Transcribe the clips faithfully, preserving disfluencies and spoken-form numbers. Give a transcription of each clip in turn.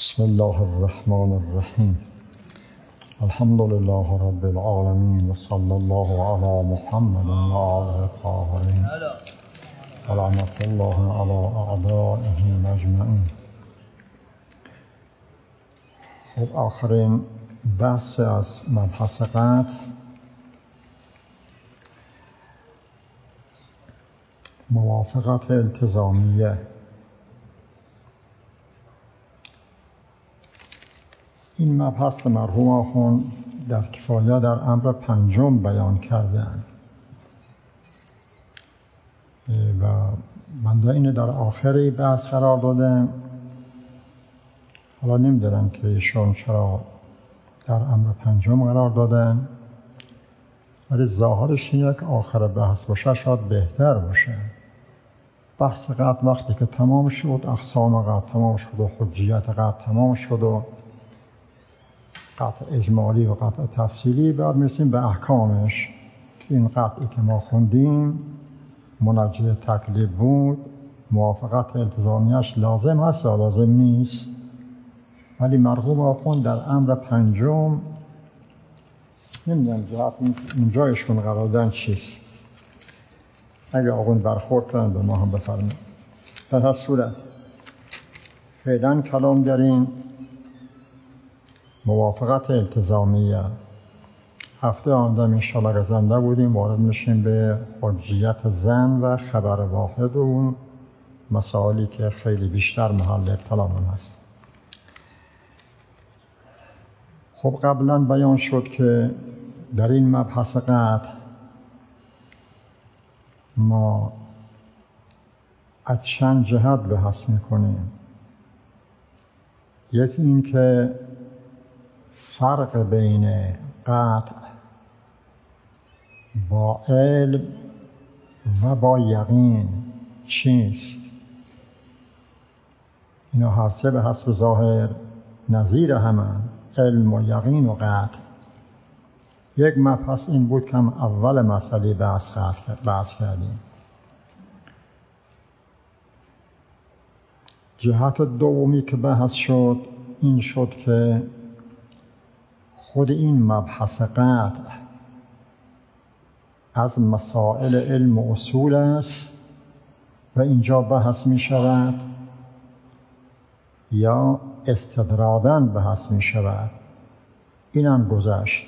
بسم الله الرحمن الرحیم. الحمد لله رب العالمین و صلی الله علی محمد و آله الطاهرین و لعنت الله علی اعدائه اجمعین. خب آخرین بحث از مبحث قطع موافقت التزامیه. این مبحث مرحوم آخوند در کفایه در امر پنجم بیان کردن و بنده اینه در آخری بحث قرار دادم. حالا نمیدونم که ایشون چرا در امر پنجم قرار دادن، ولی ظاهرش اینه که آخر بحث باشه شاید بهتر باشه. بحث قطع وقتی که تمام شد، اقسام قطع تمام شد و حجیت قطع تمام شد و قطع اجمالی و قطع تفصیلی، بعد میرسیم به احکامش که این قطعی که ما خوندیم منجه تکلیف بود، موافقت التزامیش لازم هست یا لازم نیست. ولی مرحوم آخوند در امر پنجم نمیدونم جهت این جایشون قرار دادن چیست. اگه آخوند برخورد کنن به ما هم بفرمایید. در هر صورت فعلا کلام داریم موافقت التزامیه. هفته آمده انشاءالله که زنده بودیم وارد میشیم به حجیت زن و خبر واحد و اون مسائلی که خیلی بیشتر محل کلام هست. خب قبلا بیان شد که در این مبحث قطع ما از چند جهت بحث میکنیم. یکی این که فرق بین قطع با علم و با یقین چیست؟ اینا هر سه به حسب ظاهر نظیر همن، علم و یقین و قطع. یک مبحث این بود که هم اول مسئله بحث, بحث کردیم. جهت دومی که بحث شد این شد که خود این مبحث قطع از مسائل علم و اصول است و اینجا بحث می شود یا استدرادا بحث می شود. اینم گذشت.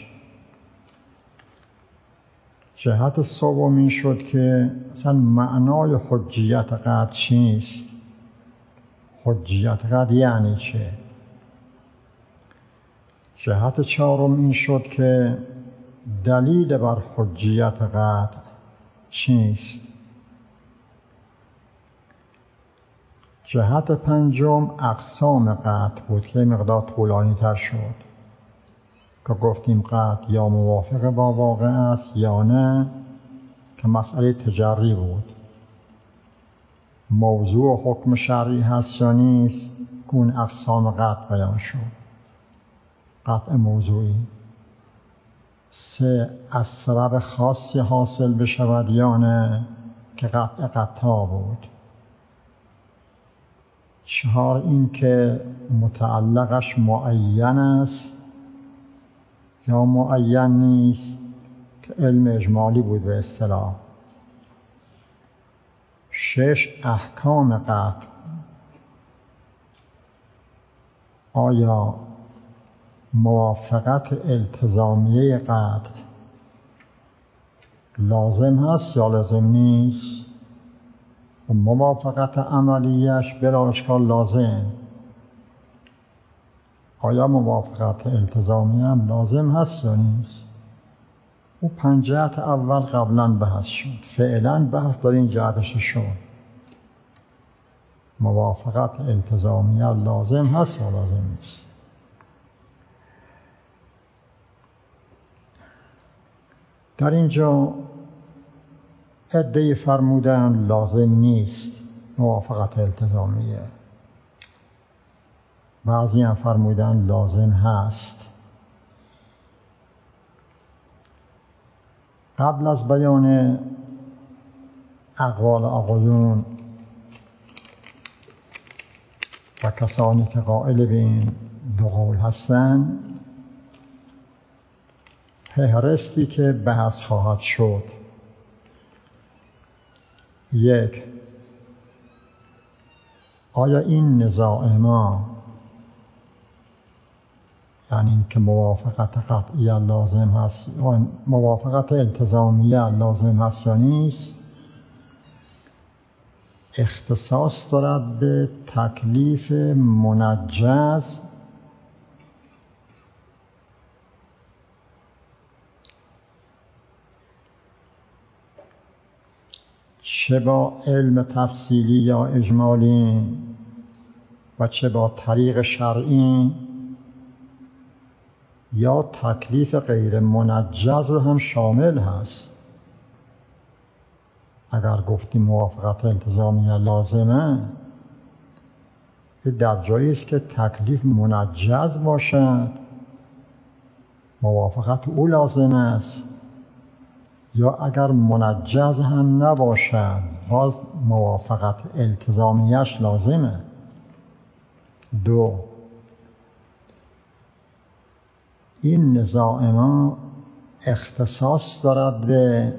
جهت سومی شد که اصلا معنای حجیت قطع چیست؟ حجیت قطع یعنی چه؟ جهت چهارم این شد که دلیل بر حجیت قطع چیست؟ جهت پنجم اقسام قطع بود که مقدار طولانی تر شد که گفتیم قطع یا موافق با واقع است یا نه، که مسئله تجری بود. موضوع و حکم شرعی هست یا نیست، که اون اقسام قطع بیان شد. قطع موضوعی سه، از سبب خاصی حاصل بشود یا نه، که قطع قطع بود. چهار، این که متعلقش معین است یا معین نیست، که علم اجمالی بود به اصطلاح. شش، احکام قطع آیا موافقت التزامیه قطع لازم هست یا لازم نیست؟ و موافقت عملیش بلا اشکال لازم. آیا موافقت التزامیه هم لازم هست یا نیست؟ او پنج جهت اول قبلا بحث شد. فعلا بحث در این جهتش شد. موافقت التزامیه لازم هست یا لازم نیست؟ در اینجا عده‌ای فرمودن لازم نیست موافقت التزامیه، بعضی هم فرمودن لازم هست. قبل از بیان اقوال آقایون و کسانی که قائل به این دو قول هستند، فهرستی که بحث خواهد شد: یک، آیا این نزاع ما، یعنی این که موافقت قطعی لازم هست و موافقت التزامیه لازم هست یا نیست، اختصاص دارد به تکلیف منجز چه با علم تفصیلی یا اجمالی و چه با طریق شرعی، یا تکلیف غیر منجز رو هم شامل هست. اگر گفتیم موافقت التزامیه لازمه، در جایی است که تکلیف منجز باشد موافقت او لازم است، یا اگر منجز هم نباشد باز موافقت التزامیهش لازمه. دو، این نزاع ما اختصاص دارد به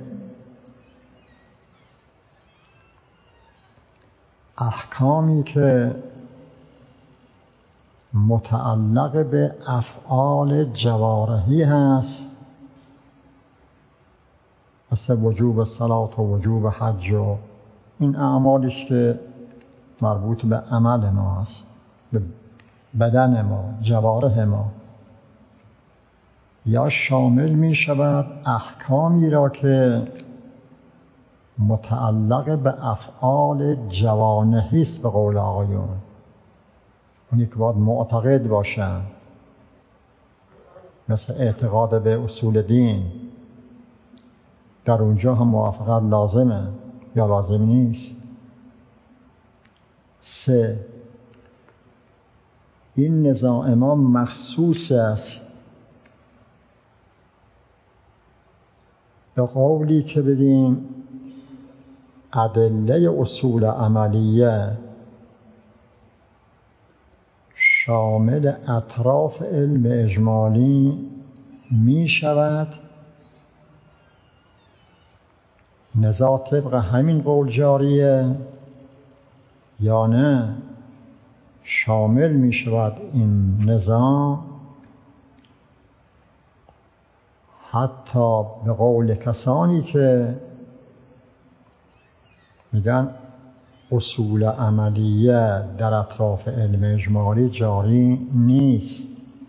احکامی که متعلق به افعال جوارحی هست، مثل وجوب صلات و وجوب حج و این اعمالیش که مربوط به عمل ما هست، به بدن ما، جوارح ما. یا شامل می شود احکامی را که متعلق به افعال جوانحی است، به قول آقایون، اونی که باید معتقد باشن، مثل اعتقاد به اصول دین. در اونجا هم موافقت لازمه یا لازم نیست. سه، این نزاع ما مخصوص است به قولی که بدیم ادله اصول عملیه شامل اطراف علم اجمالی می شود. نزاع طبق همین قول جاریه یا نه؟ شامل می شود این نزاع حتی به قول کسانی که میگن اصول عملیه در اطراف علم اجمالی جاری نیست.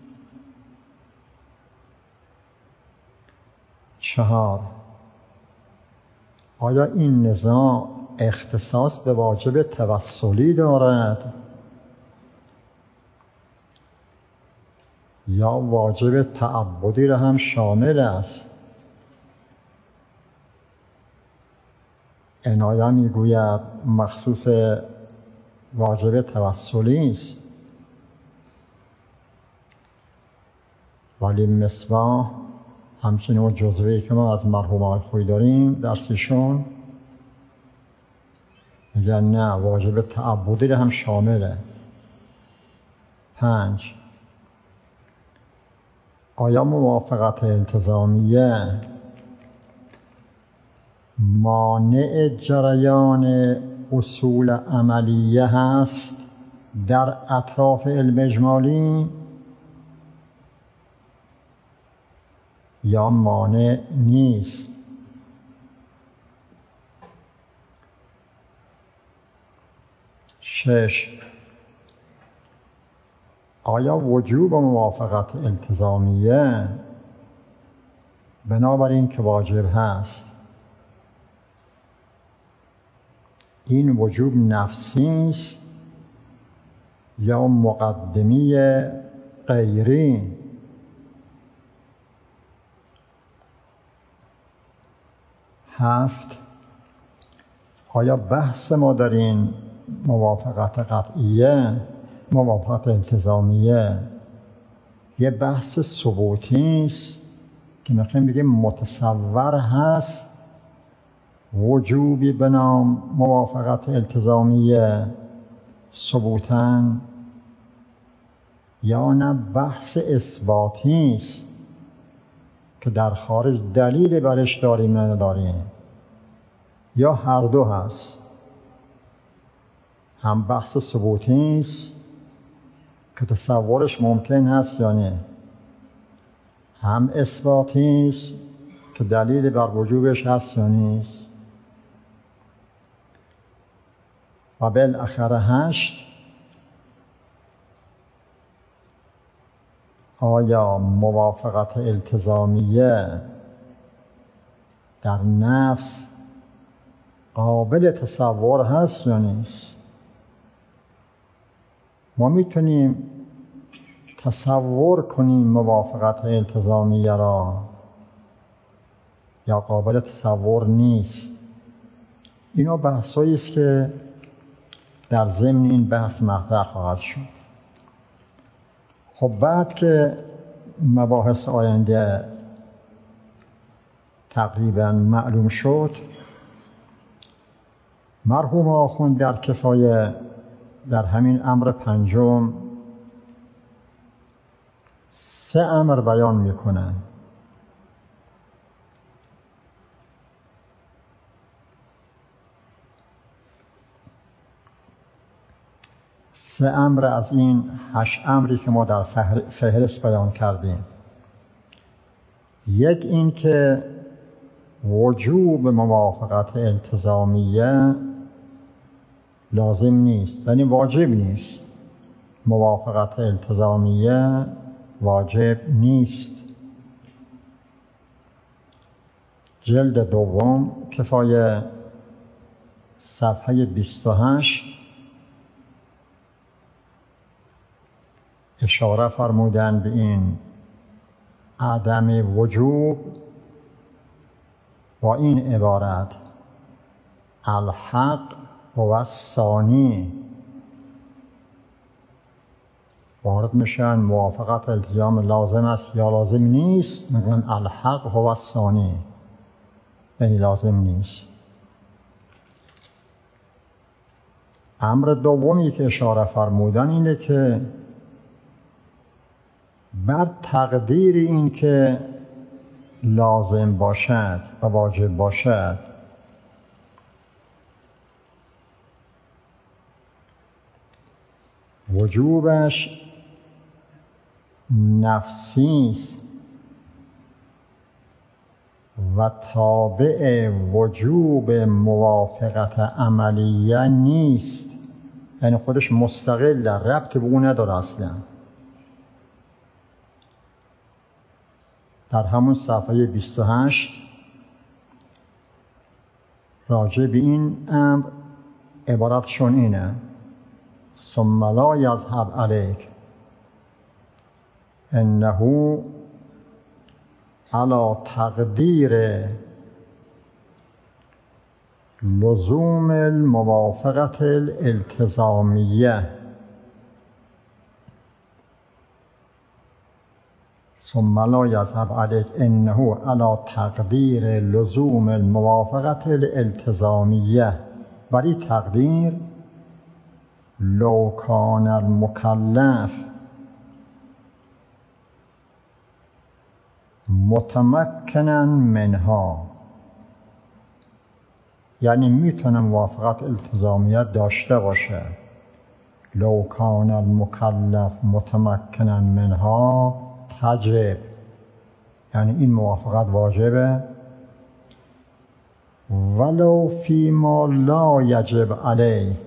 چهار، آیا این نزاع اختصاص به واجب توسلی دارد یا واجب تعبدی را هم شامل است؟ عنایه میگوید مخصوص واجب توسلی است، ولی مصباح همچنین اون جزوه‌ای که ما از مرحوم آقای خویی داریم درسیشون میگن نه، واجب تعبدی را هم شامله. پنج، آیا موافقت التزامیه مانع جریان اصول عملیه هست در اطراف علم اجمالی یا مانع نیست؟ شش، آیا وجوب موافقت التزامیه بنابراین که واجب هست، این وجوب نفسی است یا مقدمی غیری؟ هفت، آیا بحث ما در این موافقت قطعیه، موافقت التزامیه، یه بحث ثبوتی است که میخوایم بگیم متصور هست وجوبی به نام موافقت التزامیه ثبوتاً یا نه بحث اثباتی است که در خارج دلیل برش داریم یا نداریم، یا هر دو هست. هم بحث ثبوتی است که تصورش ممکن هست یا نه، هم اثباتی است که دلیل بر وجوبش هست یا نیست. و بالاخره هشت، آیا موافقت التزامیه در نفس قابل تصور هست یا نیست؟ ما میتونیم تصور کنیم موافقت التزامیه را یا قابل تصور نیست. اینا بحثایی است که در ضمن این بحث مطرح خواهد شد. خب بعد که مباحث آینده تقریبا معلوم شد، مرحوم آخوند در کفایه در همین امر پنجم سه امر بیان میکنن. سه امر از این هشت امری که ما در فهرست بیان کردیم. یک این که وجوب موافقت التزامیه لازم نیست، یعنی واجب نیست. موافقت التزامیه واجب نیست. جلد دوم کفایه صفحه بیست و هشت اشاره فرمودن به این عدم وجوب با این عبارت: الحق و الثانی. وارد میشن موافقت التزام لازم است یا لازم نیست، میگن الحق و الثانی، یعنی لازم نیست. امر دومی که اشاره فرمودن اینه که بر تقدیر این که لازم باشد و واجب باشد، وجوبش نفسی است و تابع وجوب موافقت عملیه نیست، یعنی خودش مستقل، ربط به اون نداره اصلا. در همون صفحه بیست و هشت راجع به این امر عبارتشون اینه: ثم لا یذهب علیک انه علی تقدیر لزوم الموافقت الالتزامیه. ثم لا یذهب علیک انه علی تقدیر لزوم الموافقت الالتزامیه. برای تقدیر لو کان المکلف متمکنا منها، یعنی میتونه موافقت التزامیت داشته باشه. لو کان المکلف متمکنا منها تجب، یعنی این موافقت واجبه. ولو فیما لا یجب علیه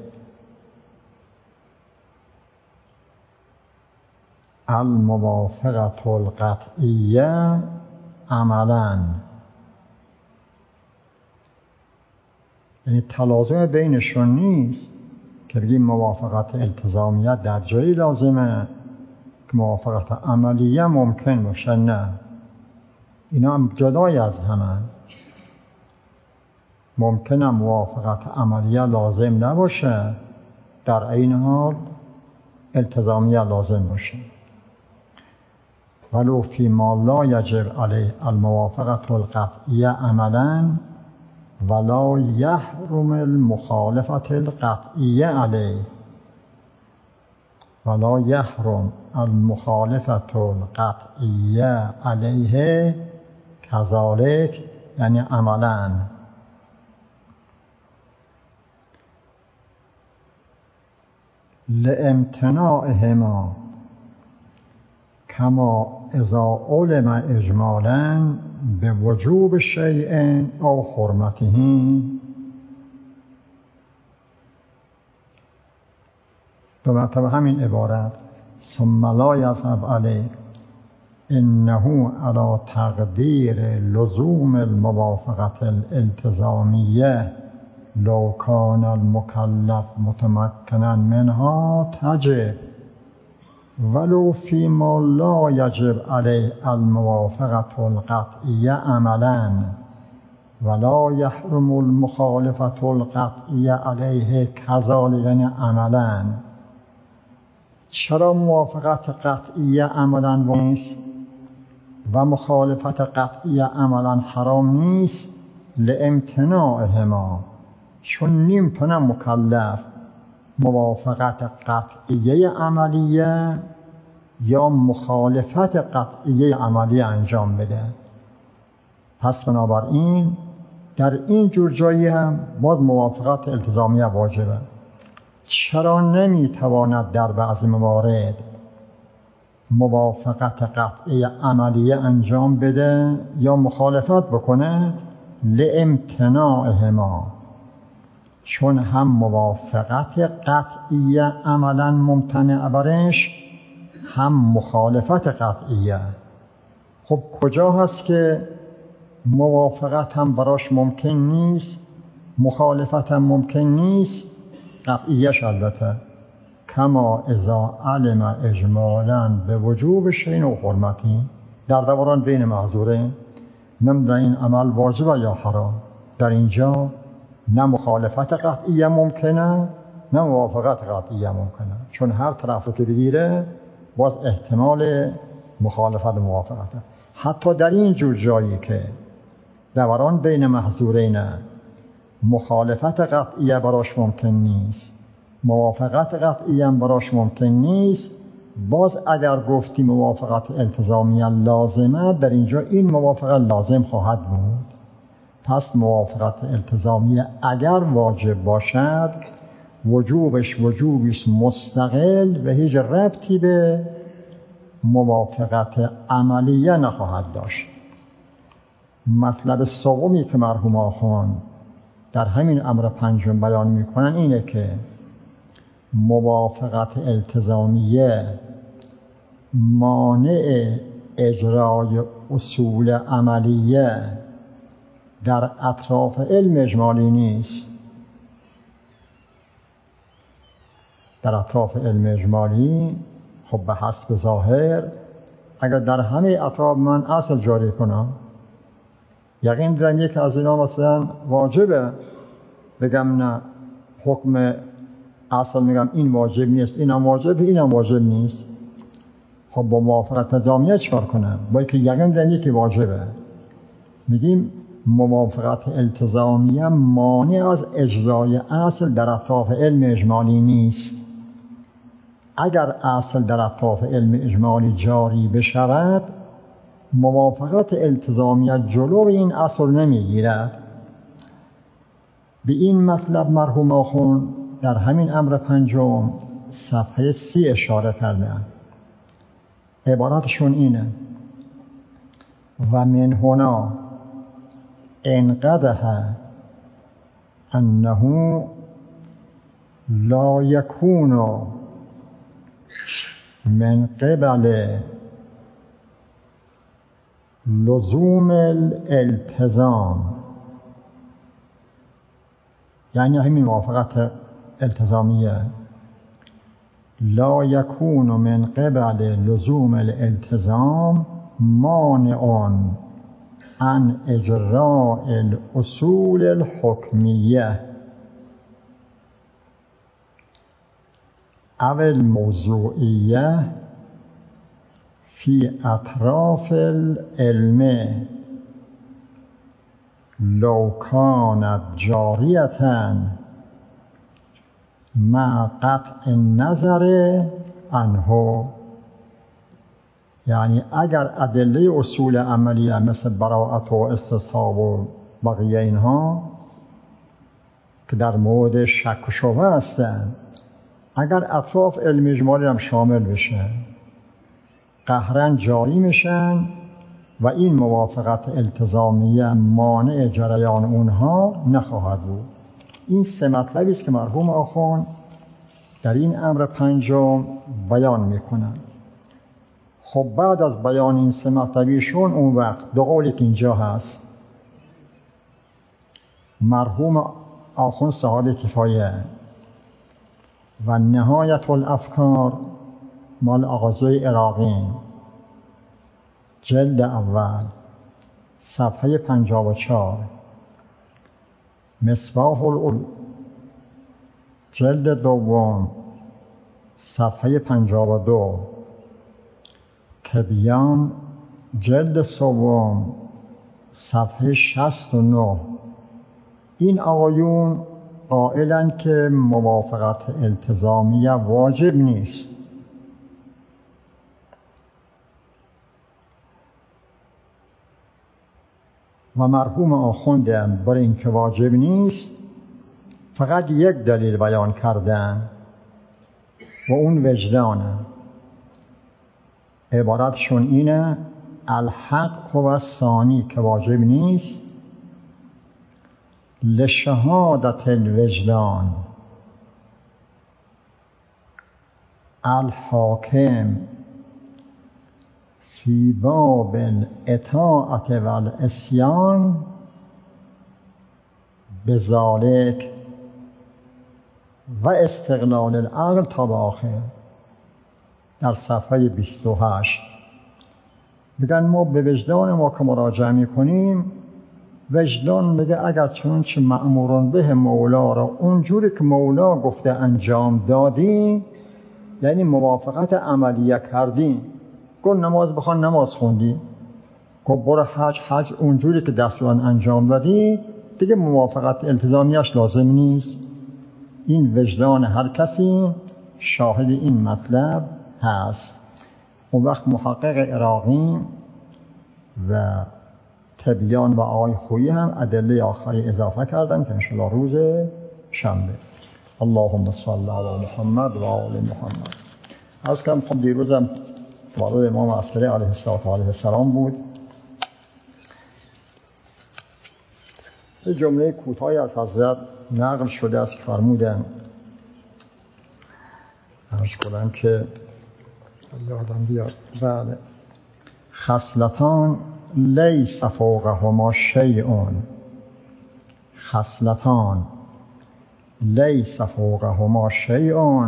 الموافقت القطعیه عملا، یعنی تلازم بینشون نیست که بگیم موافقت التزامیت در جایی لازمه که موافقت عملیه ممکن باشه. نه، اینا هم جدای از همن. ممکنه موافقت عملیه لازم نباشه، در این حال التزامیه لازم باشه. ولو فیما لا یجب علیه الموافقت القطعیه عملا ولا یحرم المخالفت القطعیه علیه. فلا یحرم المخالفة القطعیه علیه کذالک، یعنی عملا. لامتناعهما کما اذا علم اجمالا به وجوب شیء او حرمته. دو مرتبه همین عبارت ثم لا یذهب علیه انه علی تقدیر لزوم الموافقة الالتزامیه لو کان المکلف متمکنا منها تجب ولو فيما لا يجب عليه الموافقة القطعية عملا ولا يحرم المخالفة القطعية عليه كذلك، یعنی عملا. چرا موافقت قطعیه عملا نیست و مخالفت قطعیه عملا حرام نیست؟ لامتناعهما، چون نمیتونه مکلف موافقت قطعیه عملیه یا مخالفت قطعیه عملیه انجام بده. پس بنابراین در این جور جایی هم باز موافقت التزامیه واجبه. چرا نمیتواند در بعضی موارد موافقت قطعی عملیه انجام بده یا مخالفت بکنه؟ لامتناعهما، چون هم موافقت قطعیه عملا ممتنع برش، هم مخالفت قطعیه. خب کجا هست که موافقت هم براش ممکن نیست، مخالفت هم ممکن نیست؟ قطعیش البته. کما اذا علم اجمالا به وجوب شیء و حرمتی، در دوران بین معذورین نمیدونه این عمل واجبه یا حرام. در اینجا نه مخالفت قطعیه ممکنه نه موافقت قطعیه ممکنه، چون هر طرف رو که بگیره باز احتمال مخالفت و موافقته. حتی در این جور جایی که دوران بین محظورین مخالفت قطعیه براش ممکن نیست، موافقت قطعیه هم براش ممکن نیست، باز اگر گفتی موافقت التزامیه لازمه، در اینجا این موافقت لازم خواهد بود. پس موافقت التزامیه اگر واجب باشد وجوبش وجوبش مستقل و هیچ ربطی به موافقت عملیه نخواهد داشت. مطلب سومی که مرحوم آخوان در همین امر پنجم بیان میکنن اینه که موافقت التزامیه مانع اجرای اصول عملیه در اطراف علم اجمالی نیست. در اطراف علم اجمالی خب به حسب ظاهر اگر در همه اطراف من اصل جاری کنم، یقین دارم یک از اینا مثلا واجبه، بگم نه حکم اصل میگم این واجب نیست، این هم واجب، این هم واجب نیست. خب با موافقت التزامیه چکار کنم؟ با اینکه یقین دارم یکی واجبه، میگیم موافقت التزامیه مانع از اجرای اصل در اطراف علم اجمالی نیست. اگر اصل در اطراف علم اجمالی جاری بشود، موافقت التزامیه جلو این اصل نمیگیرد. به این مطلب مرحوم آخوند در همین امر پنجم صفحه سی اشاره کردن. عبارتشون اینه: و من هنا انقدح انه لا یکون من قبل لزوم الالتزام، یعنی همین موافقت التزامیه، لا یکون من قبل لزوم الالتزام مانع عن اجراء الاصول الحکمیه او الموضوعیه فی اطراف العلم لو کانت جاریتا مع قطع النظر عنه. یعنی اگر ادله اصول عملی مثل براءت و استصحاب و بقیه اینها که در مورد شک و شبهه هستند، اگر اطراف علم اجمالی هم شامل بشن قهرن جاری میشن و این موافقت التزامیه مانع جریان اونها نخواهد بود. این سه مطلبی است که مرحوم آخوند در این امر پنجم بیان میکنن. خب بعد از بیان این سه مطلبیشون اون وقت دو قولی که اینجا هست، مرحوم آخوند صاحب کفایه و نهایت الافکار مال آغازوی عراقی جلد اول صفحه پنجاه و چهار، مصباح العلوم جلد دوم صفحه پنجاه و دو، تبیان جلد سوم صفحه شصت و نه. این آقایون قائلن که موافقت التزامیه واجب نیست. و مرحوم آخوندم برای اینکه واجب نیست فقط یک دلیل بیان کردن و اون وجدانه. عبارتشون اینه الحق و ثانی که واجب نیست لشهادت الوجدان الحاکم فی باب الاطاعت و العصیان بذالک و استقلال العقل تا به آخر. در صفحه بیست و هشت میگن ما به وجدان ما که مراجعه میکنیم، وجدان میگه اگر چنانچه مأموران به مولا را اونجوری که مولا گفته انجام دادیم، یعنی موافقت عملیه کردیم. گفت نماز بخوان، نماز خوندی. گفت برو حج، حج اونجوری که دستوران انجام دادی، دیگه موافقت التزامیش لازم نیست. این وجدان هر کسی شاهد این مطلب هست. اون وقت محقق عراقی و تبیان و آقای خویی هم ادله آخری اضافه کردن که انشاءالله روز شنبه. اللهم صل علی محمد و آل محمد. از کنم خب دیروزم وارد امام عسکری علیه السلام بود. یه جمله کوتاهی از حضرت نقل شده است که فرمودن، عرض کنم که یادم بیاد، بله، خصلتان لیس فوقهما شیء، خصلتان لیس فوقهما شیء،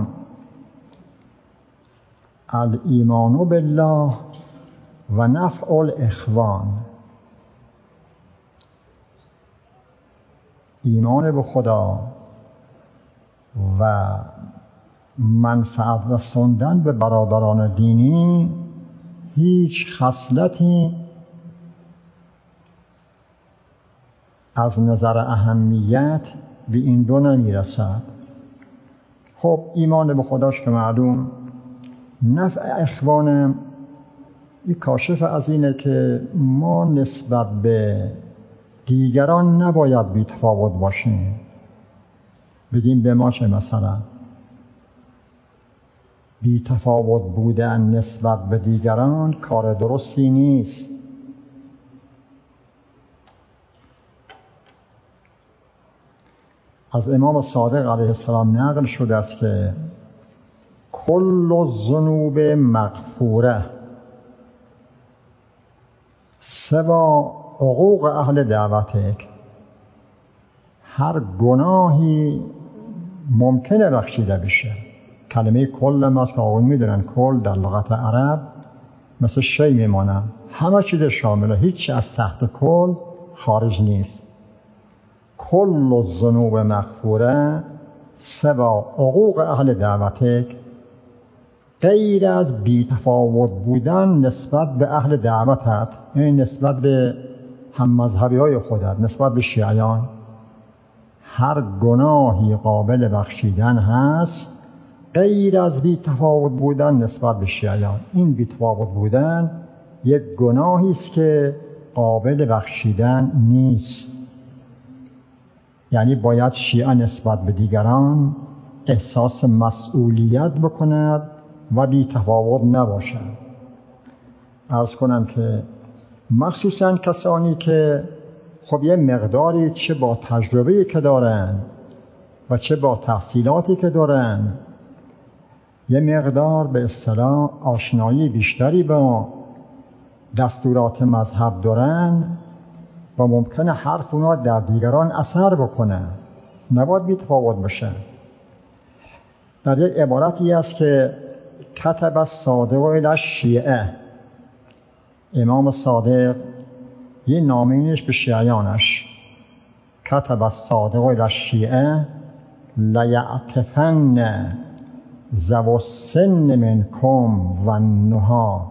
الایمان بالله و نفع الاخوان. ایمان به خدا و منفعت رساندن به برادران دینی هیچ خصلتی از نظر اهمیت به این دو نمیرسد. خب ایمان به خداش که معلوم، نفع اخوانم این کاشف از اینه که ما نسبت به دیگران نباید بی تفاوت باشیم. بگیم به ما چه مثلا بی تفاوت بودن نسبت به دیگران کار درستی نیست. از امام صادق علیه السلام نقل شده است که کل الذنوب مغفوره سوا حقوق اهل دعوتک. هر گناهی ممکنه بخشیده بشه. کلمه کل هم از که آقایون میدونن کل در لغت عرب مثل شی میمانه، همه چیز شامله، هیچ از تحت کل خارج نیست. کل الذنوب مغفوره سوا حقوق اهل دعوتک، غیر از بی تفاوت بودن نسبت به اهل دعوتت، یعنی نسبت به هم مذهبی های خودت، نسبت به شیعیان. هر گناهی قابل بخشیدن هست غیر از بی تفاوت بودن نسبت به شیعیان. این بی تفاوت بودن یک گناهی است که قابل بخشیدن نیست. یعنی باید شیعه نسبت به دیگران احساس مسئولیت بکند و بی تفاوت نباشد. عرض کنم که مخصوصاً کسانی که خب یه مقداری چه با تجربه‌ای که دارن و چه با تحصیلاتی که دارن یه مقدار به اصطلاح آشنایی بیشتری با دستورات مذهب دارن و ممکنه حرف اونا در دیگران اثر بکنه، نباید بی تفاوت باشه. در یک عبارتی است که کتب الصادق الی الشیعه، امام صادق یه نامه‌ایش به شیعیانش، کتب الصادق الی الشیعه لیعتفن ذو السن منکم و النهی،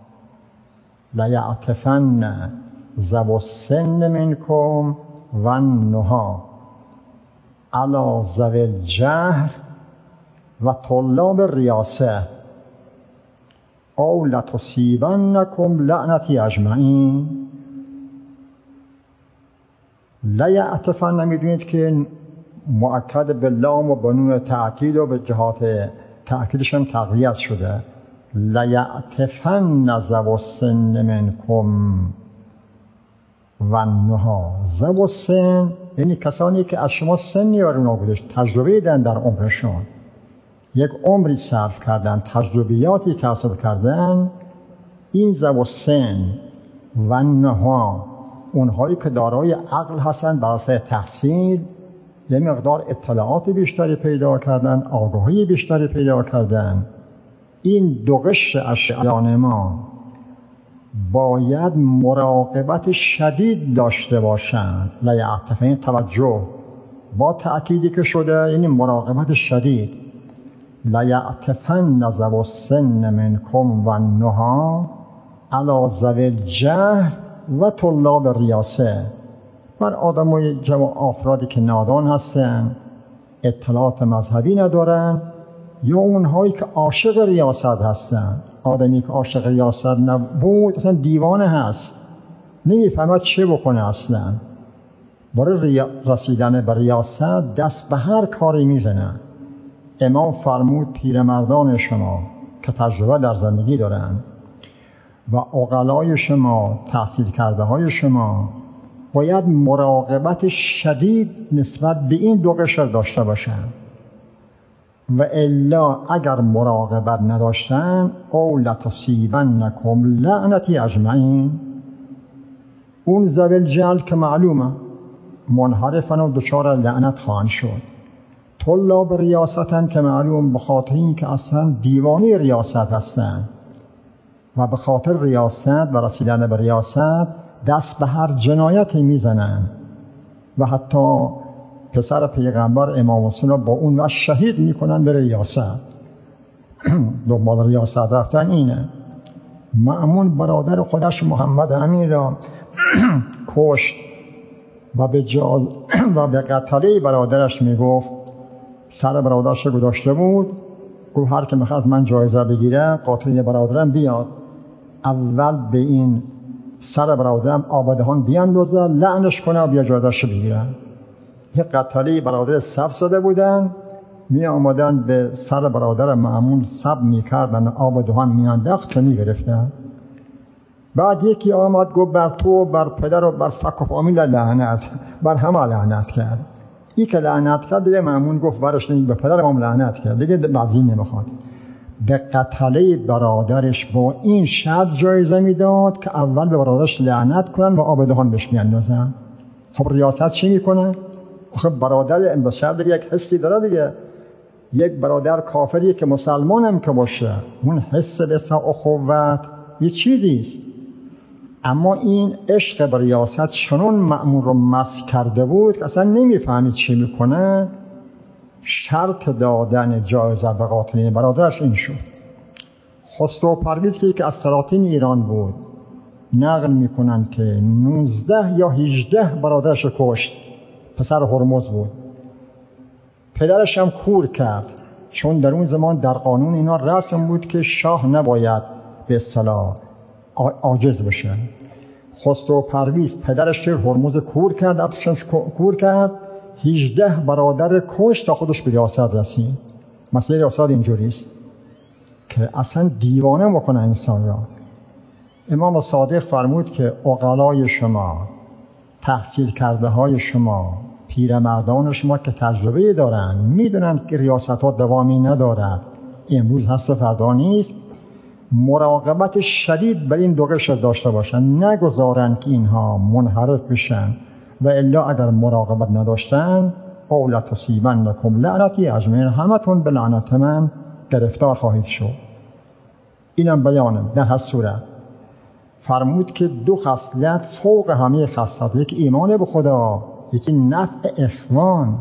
لیعتفن ذو السن منکم و النهی علی ذوی الجهل و طلاب الریاسه او لتصیبنکم لعنتی اجمعین. لیعتفن میدونید که مؤکد به لام و بنون تأکید و به جهات تأکیدش هم تقویت شده. لیعتفن ذو السن منکم و النهی. ذو السن یعنی کسانی که از شما سنی بر اونا بودش، تجربه دارن در عمرشون، یک عمری صرف کردن، تجربیاتی کسب کردن. این ذو السن و النهی اونهایی که دارای عقل هستن، بر اساس تحصیل یه مقدار اطلاعات بیشتری پیدا کردن، آگاهی بیشتری پیدا کردن. این دو قشر اشیان ما باید مراقبت شدید داشته باشند. لیعتفن توجه با تأکیدی که شده، یعنی مراقبت شدید. لیعتفن ذو السن منکم و النهی علی ذوی الجهل و طلاب الریاسه، بر آدمای جمع افرادی که نادان هستن، اطلاعات مذهبی ندارن، یا اونهایی که عاشق ریاست هستن. آدمی که عاشق ریاست نبود اصلا دیوانه هست، نمیفهمد چه بکنه اصلا. برای رسیدن به ریاست دست به هر کاری میزنه. امام فرمود پیرمردان شما که تجربه در زندگی دارن و عقلای شما، تحصیل کرده های شما باید مراقبت شدید نسبت به این دو قشر داشته باشن، و الا اگر مراقبت نداشتن او لتصیبنکم لعنتی اجمعین. اون ذوی الجهل که معلومه منحرفن و دچار لعنت خواهند شد. طلاب ریاستن که معلوم به خاطر این که اصلا دیوانه ریاست هستن و به خاطر ریاست و رسیدن به ریاست دست به هر جنایتی میزنن و حتی پسر پیغمبر امام حسین با اون و شهید میکنن به ریاست. دنبال ریاست رفتن اینه. مأمون برادر خودش محمد امین را کشت و به جا و به قتله برادرش میگفت، سر برادرش گذاشته بود، گفت هر که میخواد من جایزه بگیره قاتل برادرم بیاد، اول به این سر برادرم آبادهان بیاندازه، لعنش کنه و بیا جایزه‌شو بگیره. یه قتله برادر صف زده بودن، می آمدن به سر برادر مأمون سب می کردن، آب دهان می انداخت که می گرفتن. بعد یکی آمد گفت بر تو، بر پدر و بر فک و فامیل لعنت، بر همه لعنت کرد. ای که لعنت کرد دیگه مأمون گفت برش نمی، به پدرم لعنت کرد دیگه، بعضی نمیخواد. به قتله برادرش با این شرط جایزه میداد که اول به برادرش لعنت کنن و آب دهان بهش میاندازن. خب ریاست چی میکنه؟ خب برادر بشر یک حسی داره دیگه. یک برادر کافریه که مسلمان هم که باشه، اون حس به اخوت یه چیزی است. اما این عشق به ریاست چنون مأمون رو مس کرده بود که اصلا نمیفهمید چی میکنه. شرط دادن جایزه به قاتلین برادرش این شد. خسرو پرویز که از سلاطین ایران بود نقل میکنن که نوزده یا هجده برادرش کشت. پسر هرمز بود. پدرش هم کور کرد. چون در اون زمان در قانون اینا رسم بود که شاه نباید به اصطلاح عاجز بشه. خسرو پرویز پدرش رو هرمز کور کرد، اتوشش کور کرد، هجده برادر کش تا خودش به ریاست رسید. مسئله ریاست اینجوریست که اصلا دیوانه بکنه انسان را. امام صادق فرمود که عقلای شما، تحصیل کرده های شما، پیرمردان شما که تجربه دارن میدونن که ریاست ها دوامی ندارد، امروز هست و فردا نیست، مراقبت شدید بر این دو قشر داشته باشن، نگذارن که اینها منحرف بشن و الا اگر مراقبت نداشتن او لتصیبنکم لعنتی اجمعین، همتون به لعنت من گرفتار خواهید شد. اینم بیانم. در هر صورت فرمود که دو خصلت فوق همه خصلت، یک ایمان به خدا، یکی نفع اخوان.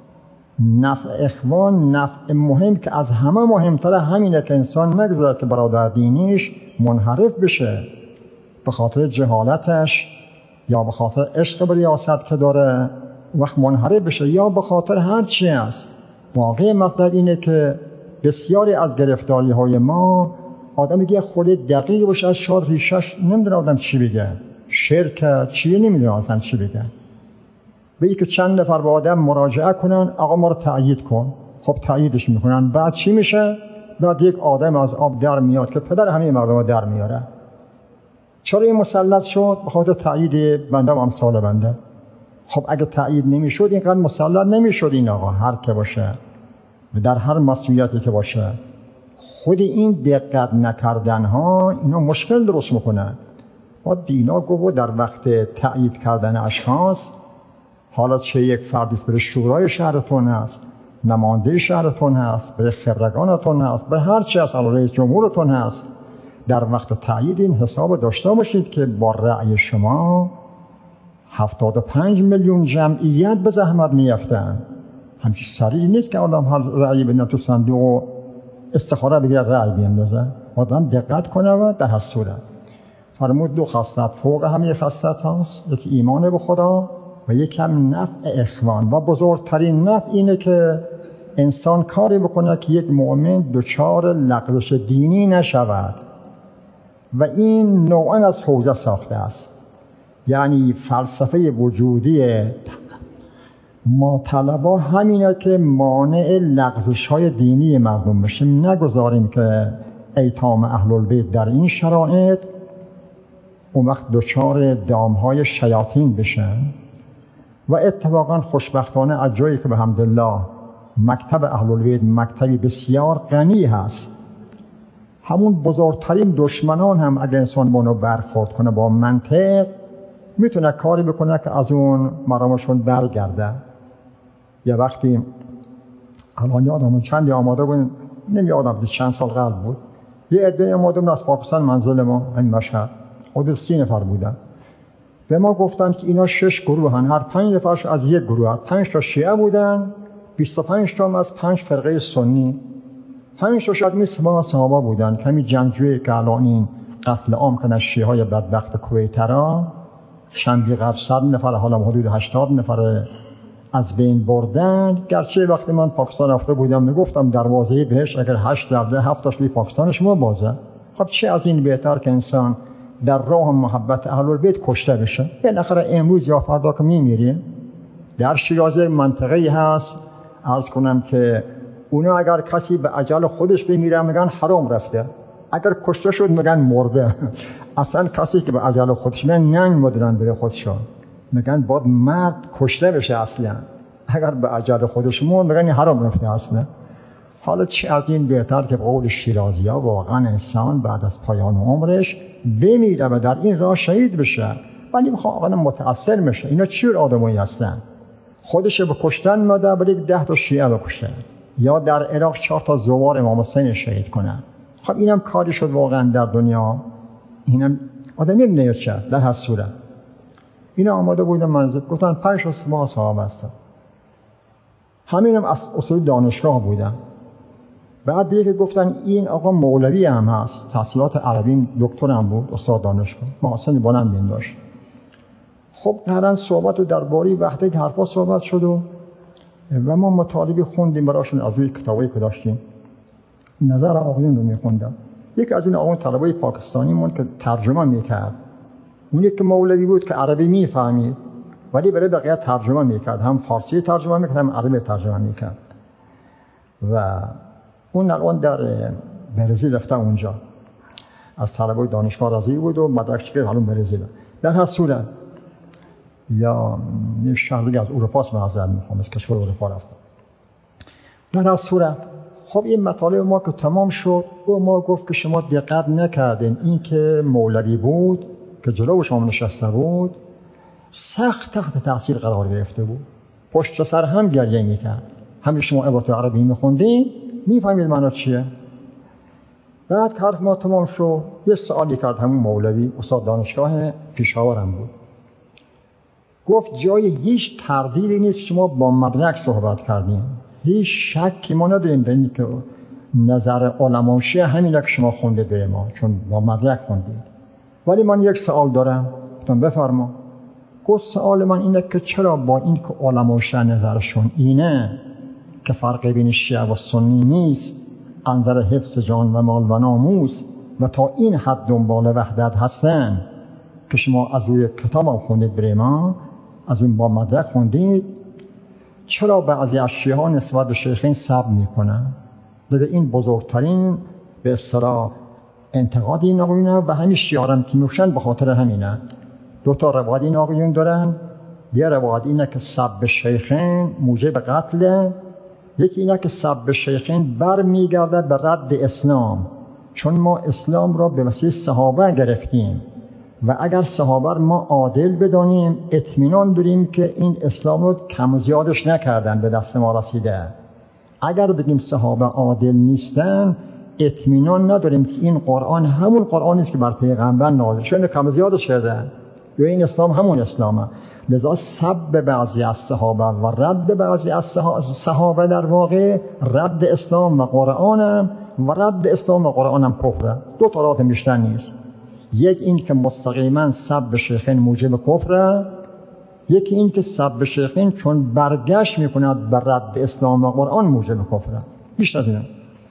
نفع اخوان نفع مهم که از همه مهمتره همینه که انسان نگذاره که برادر دینیش منحرف بشه به خاطر جهالتش یا به خاطر عشق به ریاست که داره وقت منحرف بشه یا به خاطر هر چی است. واقع مطلب اینه که بسیاری از گرفتاری های ما آدم دیگه خود دقیق باشه از شاد ریشش نمیدونه آدم چی بگه، شرک چیه نمیدونه اصلا چی بگه. به که چند نفر به آدم مراجعه کنن آقا ما رو تأیید کن، خب تأییدش میکنن، بعد چی میشه؟ بعد یک آدم از آب در میاد که پدر همه مردم رو در میاره. چرا این مسلط شد؟ به خاطر تأیید بنده و امثال بنده. خب اگه تأیید نمیشد اینقدر مسلط نمیشد این آقا، هر که باشه و در هر مسئولیتی که باشه. خود این دقت نکردن ها اینا مشکل درست میکنن. ما دینا گفت در وقت تأیید کردن اشخاص، حالا چه یک فردیست برای شورای شهرتون هست، نماینده شهرتون هست، برای خرگانتون هست، برای هر چی هست، علی رئیس جمهورتون هست، در وقت تأیید این حساب داشته باشید که با رأی شما هفتاد و پنج میلیون جمعیت به زحمت میافتن. همچین سریع نیست که آدم هر رأی بدن تو صندوق و استخاره بگیره رأی بیندازه. آدم دقت کنه و در هر صورت فرمود دو خصلت فوق همه خصلت هست، یکی ایمان به خدا و یکم نفع اخوان. و بزرگترین نفع اینه که انسان کاری بکنه که یک مؤمن دچار لغزش دینی نشود و این نوعا از حوزه ساخته است. یعنی فلسفه وجودی ما طلبا همینه که مانع لغزش های دینی مردم بشیم، نگذاریم که ایتام اهل البیت در این شرایط اون وقت دچار دامهای شیاطین بشن. و اتفاقا خوشبختانه از جایی که به حمدالله مکتب اهل البیت مکتبی بسیار غنی هست، همون بزرگترین دشمنان هم اگه انسان با اونو برخورد کنه با منطق میتونه کاری بکنه که از اون مرامشون برگرده. یه وقتی الان یادم چندی آماده بود، نمیادم چند سال قبل بود، یه عده آماده بود از پاکستان منزل ما این مشهد، حدود سی نفر بودن. به ما گفتن که اینا شش گروه هن، هر پنج نفرش از یک گروه هن. پنج تا شیعه بودن، بیست و پنج تا از پنج فرقه سنی، پنج تاش از مثل صحابه بودن. کمی جنگجویی که الان این قتل عام کنن شیعه های بدبخت کویترا، چندی قبل صد نفر حالا حدود هشتاد نفر از بین بردن. گرچه وقتی من پاکستان رفته بودم میگفتم دروازه بهشت اگر هشت رفته هفتاش بی پاکستان شما بازه. خب چه از این بهتر که انسان در راه محبت اهل البیت کشته بشه. بالاخره امروز یا فردا که میمیریم. در شیراز منطقه‌ای هست عرض کنم که اونا اگر کسی به اجل خودش بمیره میگن حرام رفته، اگر کشته شد میگن مرده. اصلا کسی که به اجل خودش میره نمیدونن بره خودشون، میگن باید مرد کشته بشه. اصلا اگر به اجل خودش مرد میگن حرام رفته اصلا. حالا چه از این بهتر که به قول شیرازی‌ها واقعا انسان بعد از پایان عمرش بمیره و در این راه شهید بشه، ولی میخوام متأثر میشه. اینا چی آدمایی هستن؟ خودش به کشتن مده برای ده تا شیعه بکشه، یا در عراق چهار تا زوار امام حسین شهید کنن. خب اینم کاری شد واقعا در دنیا. اینم آدم نمی‌بینه چه. در هر صورت اینا آماده بودن منزل، گفتن پنج تا ما صحابه هستن. همینم از اصول دانشگاه بودن. بعد دیگه گفتن این آقا مولوی هم هست، تحصیلات عربی دکتر هم بود، استاد دانشگاه، محسن بلند داشت. خب قرن صحبت درباره وحدت حرفا صحبت شد و و ما مطالبی خوندیم براشون از روی کتابایی که داشتیم. نظر آقایون رو میخوندم. یک از این آقایون طلبای پاکستانی مون که ترجمه میکرد، اون یک که مولوی بود که عربی میفهمید ولی برای بقیه ترجمه میکرد، هم فارسی ترجمه میکرد هم عربی ترجمه میکرد و اون الان در برزیل رفته اونجا، از طلبای دانشگاه راضی بود و مدرکش که الان برزیل. در هر صورت یا یک شهر دیگه از اروپا است، معذرت میخوام، از کشور اروپا رفت. در هر صورت خب این مطالب ما که تمام شد و ما گفت که شما دقت نکردین این که مولوی بود که جلو شما نشسته بود سخت تحت تاثیر قرار گرفته بود، پشت سر هم گریه میکرد. همین شما عبارت عربی میخوندین میفهمید معنی چیه. بعد که حرف ما تمام شد یه سوالی کرد همون مولوی، استاد دانشگاه پیشاورم بود، گفت جای هیچ تردیدی نیست شما با مدرک صحبت کردین، هیچ شکی ما نداریم به این که نظر علما شیعه همینه که شما خوندید به ما، چون با مدرک خوندید. ولی من یک سوال دارم. گفتم بفرما. گفت سوال من اینه که چرا با این که علما شیعه نظرشون اینه که فرق بین شیعه و سنی نیست، انظر حفظ جان و مال و ناموس و تا این حد دنبال وحدت هستن که شما از روی کتاب هم خوندید برای ما، از اون با مدرک خوندید، چرا بعضی از شیعه ها نسبت به شیخین صبر میکنن؟ دیگه این بزرگترین به اصطلاح انتقاد این آقایونه و همین شیعه ها هم که میشن به خاطر همینه. دو تا روایت این آقایون دارن، یه روایت اینه که سب شیخین موجب قتل، یکی اینه که سب شیخین بر میگرده به رد اسلام، چون ما اسلام را به وسیله صحابه گرفتیم و اگر صحابه ما عادل بدانیم اطمینان داریم که این اسلام رو کم زیادش نکردن به دست ما رسیده. اگر بگیم صحابه عادل نیستن اطمینان نداریم که این قرآن همون قرآنی است که بر پیغمبر نازل شده، کم زیادش کردن، یا این اسلام همون اسلامه. لذا سب بعضی از صحابه و رد بعضی از صحابه در واقع رد اسلام و قرآنم و رد اسلام و قرآنم کفره. دو تا راه بیشتر نیست. یک این که مستقیما سب شیخین موجب کفره، یکی این که سب شیخین چون برگشت میکند بر رد اسلام و قرآن موجب کفره. بیشتر از اینه.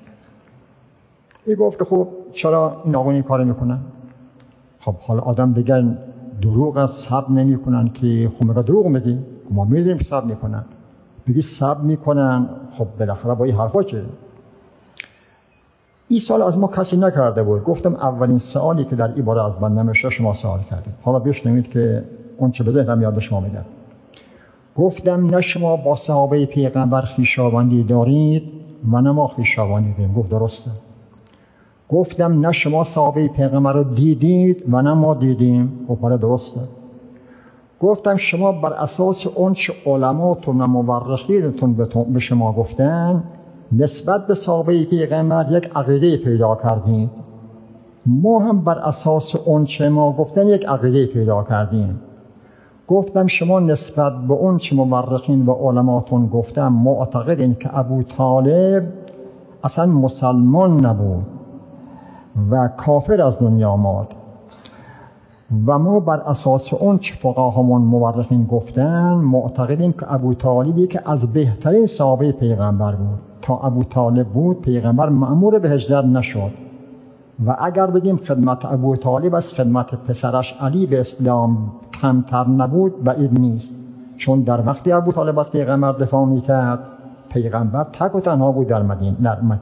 ای گفت که خب چرا این آقایون کار میکنن؟ خب حالا آدم بگن دروغ از سب نمی کنن که خب مگه دروغ میگی؟ ما میدونیم سب میکنن. بگی سب میکنن، خب بالاخره با این حرفا که این سال از ما کسی نکرده بود. گفتم اولین سوالی که در این باره از من نمیشه شما سوال کردید. حالا بشنوید که اون چه به ذهنم یاد شما میگم. گفتم نه شما با صحابه پیغمبر خویشاوندی دارید و نه ما خویشاوندی داریم. گفت درسته. گفتم نه شما صحابه پیغمبر رو دیدید و نه ما دیدیم. گفت بله درسته. گفتم شما بر اساس اون چه علماتون و مورخینتون به شما گفتن نسبت به صحابه پیغمبر یک عقیده پیدا کردید، ما هم بر اساس اون چه ما گفتن یک عقیده پیدا کردیم. گفتم شما نسبت به اون چه مورخین و علماتون گفتن معتقدین که ابو طالب اصلا مسلمان نبود و کافر از دنیا آمد و ما بر اساس اون چه فقهامون مورخین گفتن معتقدیم که ابو طالبی که از بهترین صحابه پیغمبر بود، تا ابو طالب بود پیغمبر مأمور به هجرت نشد و اگر بگیم خدمت ابو طالب از خدمت پسرش علی به اسلام کمتر نبود بعید نیست، چون در وقتی ابو طالب از پیغمبر دفاع میکرد پیغمبر تک و تنها بود در مدینه.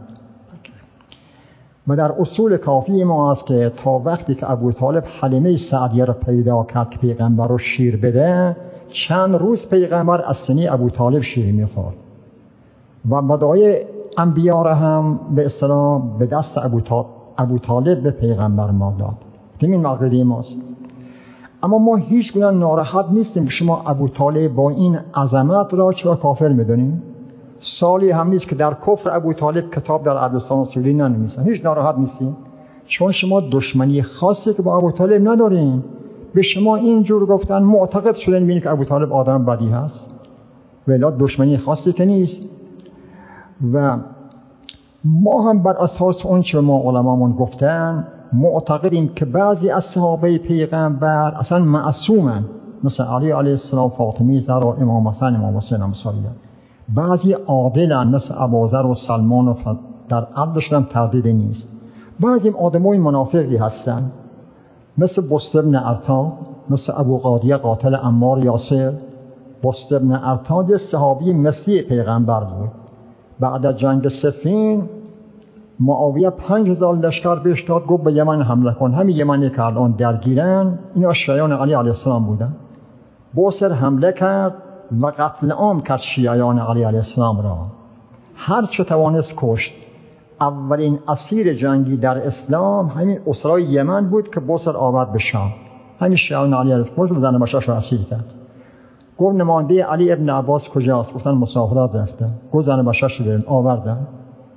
و در اصول کافی ما است که تا وقتی که ابو طالب حلیمه سعدیه را پیدا کرد که پیغمبر رو شیر بده، چند روز پیغمبر از سینه ابو طالب شیر میخورد و بدایع انبیا را هم به اصطلاح به دست ابو طالب, ابو طالب به پیغمبر ما داد. این عقیده ماست. اما ما هیچ گونه ناراحت نیستیم که شما ابو طالب با این عظمت را چرا کافر میدونیم. سالی هم نیست که در کفر ابو طالب کتاب در عربستان و سعودی ننویسن. هیچ ناراحت نیستیم، چون شما دشمنی خاصی که با ابو طالب ندارین. به شما اینجور گفتن معتقد شدن ببینید که ابو طالب آدم بدی هست، ولی دشمنی خاصی که نیست. و ما هم بر اساس اون چه ما علمامون گفتن معتقدیم که بعضی از صحابه پیغمبر اصلا معصومن، مثل علی علیه السلام، فاطمه زهرا، امام حسن، امام حسین امثالیه. بعضی عادلن مثل ابوذر و سلمان و ف... در عدلشون هم تردید نیست. بعضی آدمای منافقی هستن مثل بسط بن عرطا، مثل ابو قادیه قاتل عمار یاسر. بسط بن عرطا یه صحابی مثلی پیغمبر بود. بعد از جنگ صفین معاویه پنج هزار لشکر بهش داد، گفت به یمن حمله کن. همین یمنی که الان درگیرن اینا شیعیان علی علیه السلام بودن. بسط حمله کرد و قتل عام کرد شیعیان علی علیه السلام را. هر چه توانست کشت. اولین اسیر جنگی در اسلام همین اسرای یمن بود که بسط آورد به شام. همین شیعیان علی علیه السلام زن بچه‌ش رو اسیر کرد. گفت نماینده علی ابن عباس کجاست؟ گفتن مسافرت رفته. گفت زن بچه‌ش رو برین. آوردن.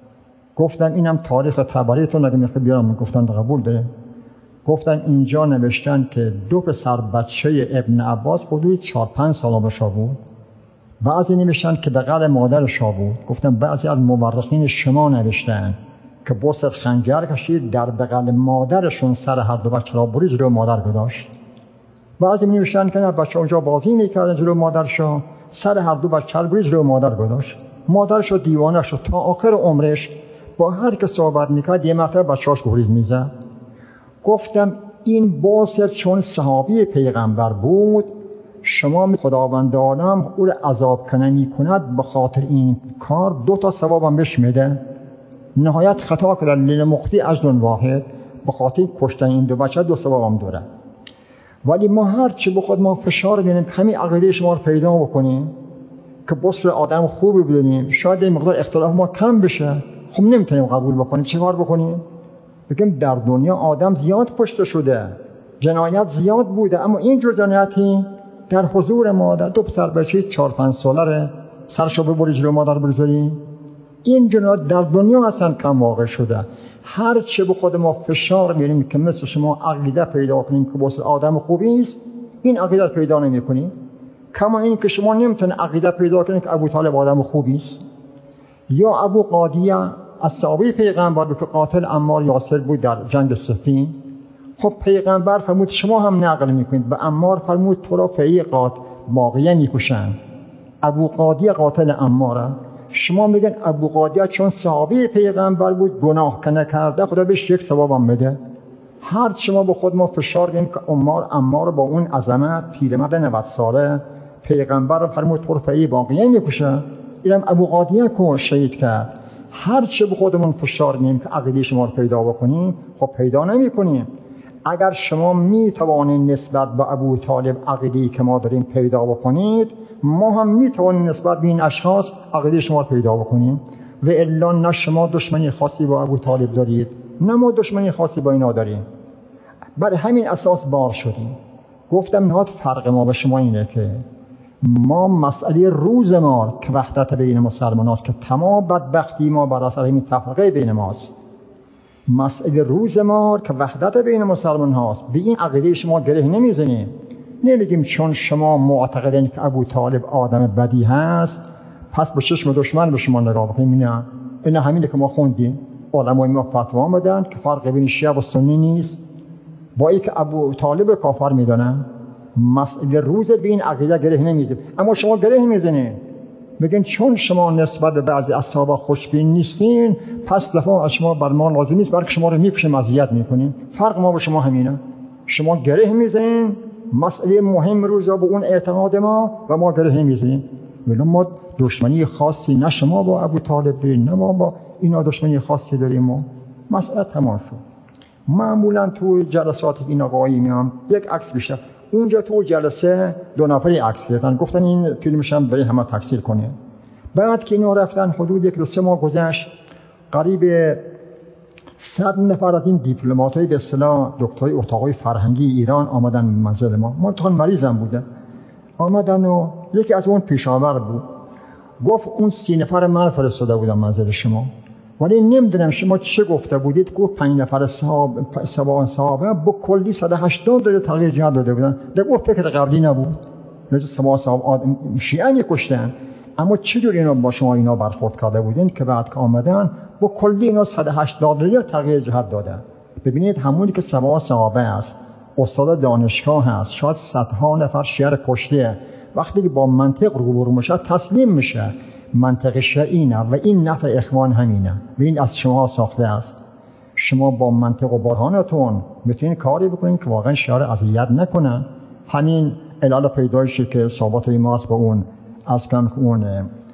گفتن اینم تاریخ تبریتون اگه میخواد بیارم. گفتن قبول داره. گفتن اینجا نوشتن که دو پسر بچه ابن عباس حدود چهار پنج سالش بود. بعضی نوشتن که بغل مادرش بود. گفتن بعضی از مورخین شما نوشتن که بسط خنجر کشید در بغل مادرشون سر هر دو بچه را برید جلو مادر گذاشت. بعضی نوشتن که نه بچه اونجا بازی میکردن جلو مادرشو، سر هر دو بچه را برید جلو مادر گذاشت. مادرش دیوانه شد تا آخر عمرش با هر که صحبت میکرد یه مرتبه بچه‌اش گریز میزد. گفتم این باسط چون صحابی پیغمبر بود، شما خداوند عالم او را عذاب کنه میکند، به خاطر این کار دو تا ثوابم بهش میده. نهایت خطا کرد للمقتی اجر واحد، به خاطر کشتن این دو بچه دو ثوابم داره. ولی ما هر چی به خود ما فشار بدیم همین عقیده شما رو پیدا بکنیم که بسر آدم خوبی بدونیم، شاید این مقدار اختلاف ما کم بشه. خب نمیتونیم قبول بکنیم، چه کار بکنیم؟ بگیم در دنیا آدم زیاد پشت شده، جنایت زیاد بوده، اما این جور جنایتی در حضور مادر، دو پسر بچه چهار پنج ساله سرشو ببری جلو مادر بگذاری، این جنایت در دنیا اصلا کم واقع شده. هر چه به خود ما فشار میاریم که مثل شما عقیده پیدا کنیم که بسر آدم خوبی است، این عقیده پیدا نمی کنیم. کما این که شما نمیتونه عقیده پیدا کنید که ابو طالب آدم خوبی است، یا ابو قادیه از صحابه پیغمبر که قاتل عمار یاسر بود در جنگ صفین. خب پیغمبر فرمود شما هم نقل میکنید، به عمار فرمود تو را فیقات باقیه میکشن. ابو قادیه قاتل عماره، شما میگن ابو قادیه چون صحابه پیغمبر بود گناه که نکرده خدا بهش یک ثوابم بده. هر چه ما به خود ما فشار بدیم که عمار عمار با اون عظمت پیرمرد نود ساله پیغمبر فرمود تو را فیق باقیه میکشه، اینم ابو قادیه کو شهید کرد. هر چه به خودمون فشار میدیم که عقیده شما رو پیدا بکنیم، خب پیدا نمی‌کنیم. اگر شما میتوانید نسبت به ابو طالب عقیده‌ای که ما داریم پیدا بکنید، ما هم میتوانیم نسبت به این اشخاص عقیده شما رو پیدا بکنیم. و الا نه شما دشمنی خاصی با ابو طالب دارید، نه ما دشمنی خاصی با اینا داریم. بر همین اساس بار شدیم. گفتم نهاد فرق ما به شما اینه که ما مسئله روز ما که وحدت بین مسلمان هاست، که تمام بدبختی ما بر اثر همین تفرقه بین ماست. مسئله روز ما که وحدت بین مسلمان هاست، به این عقیده شما گره نمیزنیم. نمیگیم چون شما معتقدین که ابو طالب آدم بدی هست پس به چشم دشمن به شما نگاه بکنیم. نه، این همینه که ما خوندیم. علمای ما فتوا دادن که فرق بین شیعه و سنی نیست، با اینکه ابو طالب کافر میدونن. مسئله روز به این عقیده گره نمیزنیم، اما شما گره میزنید. میگن چون شما نسبت به بعضی اصحاب خوشبین نیستین پس دفاع از شما بر ما لازم نیست، بلکه شما رو میکشیم، اذیت میکنیم. فرق ما با شما همینه. شما گره میزنین مسئله مهم روزا به اون اعتقاد ما و ما گره نمیزنیم. ولی ما دشمنی خاصی نه شما با ابو طالب داریم نه ما با اینا دشمنی خاصی داریم. ما مسئله تمام شد. معمولا تو جلسات این آقایی میام یک عکس بیشتر، اونجا تو جلسه دو نفری عکس گرفتن، گفتن این فیلمش هم برای همه تکثیر کنه. بعد که اینا رفتن حدود یک دو سه ماه گذشت، قریب صد نفر از این دیپلمات‌های به اصطلاح دکترای اتاقای فرهنگی ایران آمدن منزل ما. ما تا مریضم بودن. آمدن و یکی از اون پیشاور بود. گفت اون سی نفر من فرستاده بودن منزل شما. ولی نمیدونم شما چه گفته بودید. گفت پنج نفر صحابه صحابه صحابه با کلی صد و هشتاد درجه تغییر جهت داده بودن. در گفت فکر قبلی نبود. لذا صحابه صحابه شیعه می‌کشتن. اما چجوری اینا با شما اینا برخورد کرده بودین که بعد که آمدن با کلی اینا صد و هشتاد درجه تغییر جهت دادن؟ ببینید همونی که صحابه صحابه است، استاد دانشگاه هست، شاید صدها نفر شیعه کشته، وقتی که با منطق روبرو میشه تسلیم میشه. منطق شیعه اینه و این نفع اخوان همینه و این از شما ساخته است. شما با منطق و برهانتون میتونید کاری بکنید که واقعا شیعه را اذیت نکنن. همین علل پیدایشی که صحبت ما است با اون از کم که اون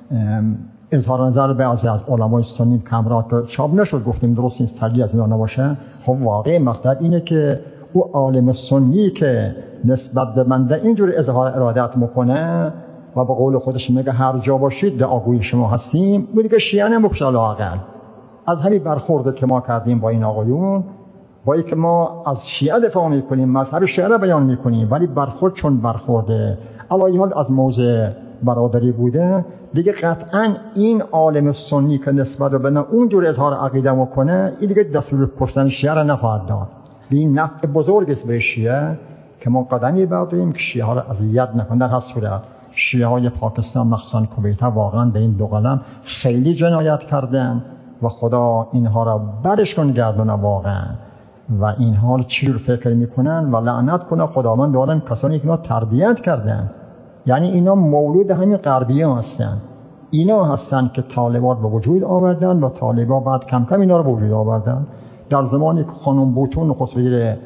اظهار نظر بعضی از علمای سنی کمرات که چاپ نشد گفتیم درست نیست، ترجیح از اینا نباشه. خب واقعی مطلب اینه که او عالم سنی که نسبت به بنده اینجور اظهار ارادت میکنه و به قول خودش میگه هر جا باشید به آگوی شما هستیم، بود که شیعه نمیکشه لااقل. از همین برخورده که ما کردیم با این آقایون، با اینکه ما از شیعه دفاع میکنیم، مذهب شیعه را بیان میکنیم، ولی برخورد چون برخورده علاوه حال از موضع برادری بوده دیگه، قطعا این عالم سنی که نسبت به نه اونجور اظهار عقیده میکنه این دیگه دستور کشتن شیعه را نخواهد داد. این نفع بزرگ است به شیعه که ما قدمی برداریم که شیعه ها را اذیت نکنند. در هر صورت شیعه های پاکستان مخصوصا کویت واقعا به این دو قلم خیلی جنایت کردن و خدا اینها را برش کن گردونه واقعا. و این حال چی جور فکر میکنن و لعنت کنه خداوند دارن کسانی که اینا تربیت کردن. یعنی اینا مولود همین غربی‌ها هستن، اینا هستن که طالبان به وجود آوردن و طالبان بعد کم کم اینا رو به وجود آوردن. در زمانی که خانم بوتون نخست وزیر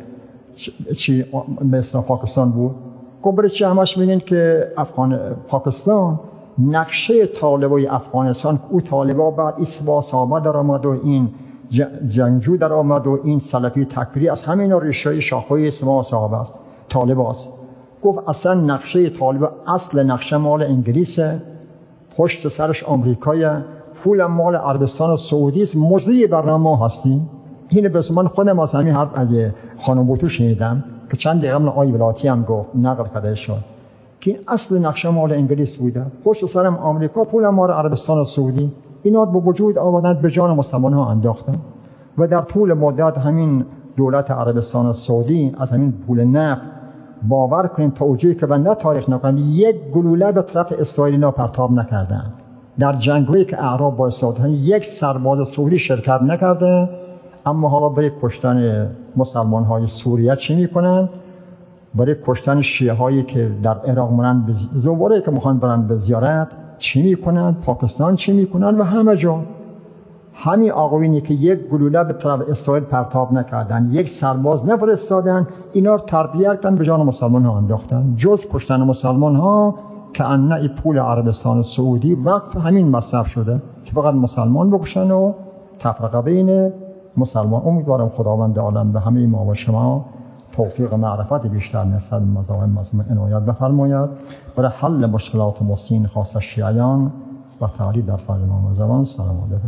چی مثل پاکستان بود، گفت چی همش میگن که افغان پاکستان نقشه طالبای افغانستان که او طالبا بعد اسوا صحابه در آمد و این جنگجو در آمد و این سلفی تکفیری از همین ریشه شاخه‌های اسوا صحابه است طالباست. گفت اصلا نقشه طالب اصل نقشه مال انگلیسه، پشت سرش آمریکایه، پول مال عربستان و سعودی است، مجری برنامه ما هستیم. این به زمان خودم از همین حرف از خانم بوتو شنیدم که چند دقیقه قبل آقای ولاتی هم گفت نقل کرده شد که اصل نقشه مال انگلیس بوده، پشت سرم آمریکا، پول مال عربستان و سعودی. اینا به وجود آوردن به جان مسلمان ها انداختن و در طول مدت همین دولت عربستان و سعودی از همین پول نفت باور کنین توجیه که بنده تاریخ نکنم یک گلوله به طرف اسرائیل اینا پرتاب نکردن. در جنگایی که اعراب با اسرائیل یک سرباز سعودی شرکت نکرده. اما حالا برای کشتن مسلمان های سوریه چی میکنن؟ برای کشتن شیعه هایی که در عراق مونن به زواره که میخوان برن به زیارت چی میکنن؟ پاکستان چی میکنن؟ و همه جا همین آقایونی که یک گلوله به طرف اسرائیل پرتاب نکردن، یک سرباز نفرستادن، اینا رو تربیت کردن به جان مسلمان ها انداختن. جز کشتن مسلمان ها که انه پول عربستان سعودی وقف همین مصرف شده که فقط مسلمان بکشن و تفرقه بین مسلمان. امیدوارم خداوند عالم به همه ما و شما توفیق معرفت بیشتر نسبت به مذاهب مذموم عنایت بفرماید برای حل مشکلات مسلمین خاص شیعیان و تعالی در فرمان زبان. سلام علیکم.